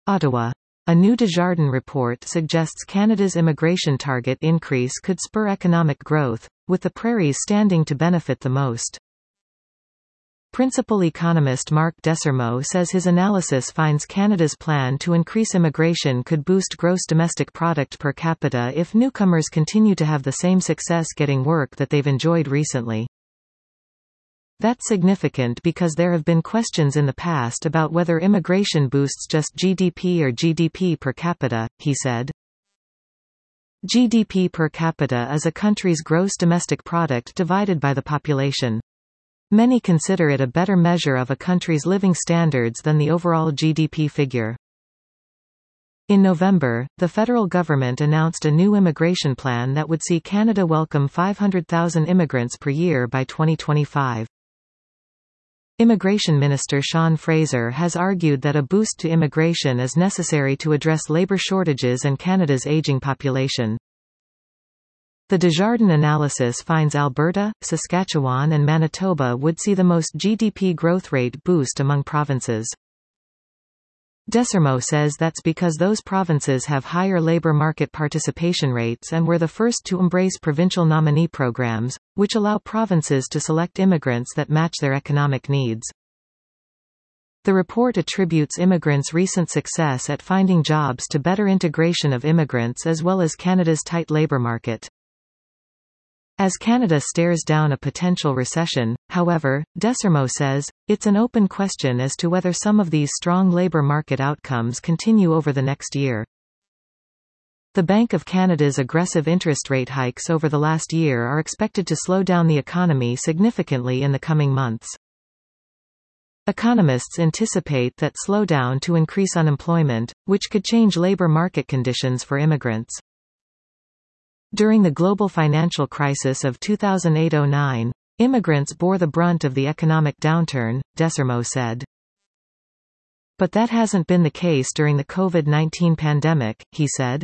Ottawa. A new Desjardins report suggests Canada's immigration target increase could spur economic growth, with the prairies standing to benefit the most. Principal economist Mark Desormeaux says his analysis finds Canada's plan to increase immigration could boost gross domestic product per capita if newcomers continue to have the same success getting work that they've enjoyed recently. That's significant because there have been questions in the past about whether immigration boosts just GDP or GDP per capita, he said. GDP per capita is a country's gross domestic product divided by the population. Many consider it a better measure of a country's living standards than the overall GDP figure. In November, the federal government announced a new immigration plan that would see Canada welcome 500,000 immigrants per year by 2025. Immigration Minister Sean Fraser has argued that a boost to immigration is necessary to address labour shortages and Canada's ageing population. The Desjardins analysis finds Alberta, Saskatchewan and Manitoba would see the most GDP growth rate boost among provinces. Desormeaux says that's because those provinces have higher labour market participation rates and were the first to embrace provincial nominee programs, which allow provinces to select immigrants that match their economic needs. The report attributes immigrants' recent success at finding jobs to better integration of immigrants as well as Canada's tight labour market. As Canada stares down a potential recession, however, Desormeaux says, it's an open question as to whether some of these strong labour market outcomes continue over the next year. The Bank of Canada's aggressive interest rate hikes over the last year are expected to slow down the economy significantly in the coming months. Economists anticipate that slowdown to increase unemployment, which could change labour market conditions for immigrants. During the global financial crisis of 2008–09, immigrants bore the brunt of the economic downturn, Desormeaux said. But that hasn't been the case during the COVID-19 pandemic, he said.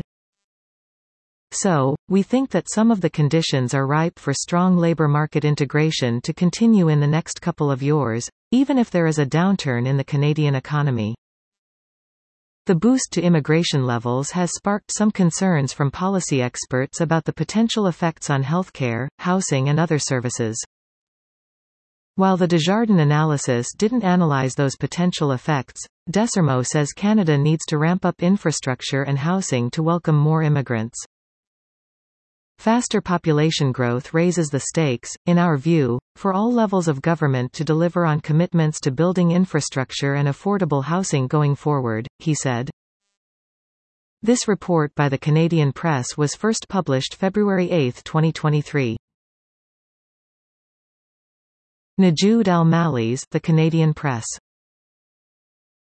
So, we think that some of the conditions are ripe for strong labour market integration to continue in the next couple of years, even if there is a downturn in the Canadian economy. The boost to immigration levels has sparked some concerns from policy experts about the potential effects on healthcare, housing and other services. While the Desjardins analysis didn't analyze those potential effects, Desormeaux says Canada needs to ramp up infrastructure and housing to welcome more immigrants. Faster population growth raises the stakes, in our view, for all levels of government to deliver on commitments to building infrastructure and affordable housing going forward, he said. This report by the Canadian Press was first published February 8, 2023. Najoud Al-Malli's The Canadian Press.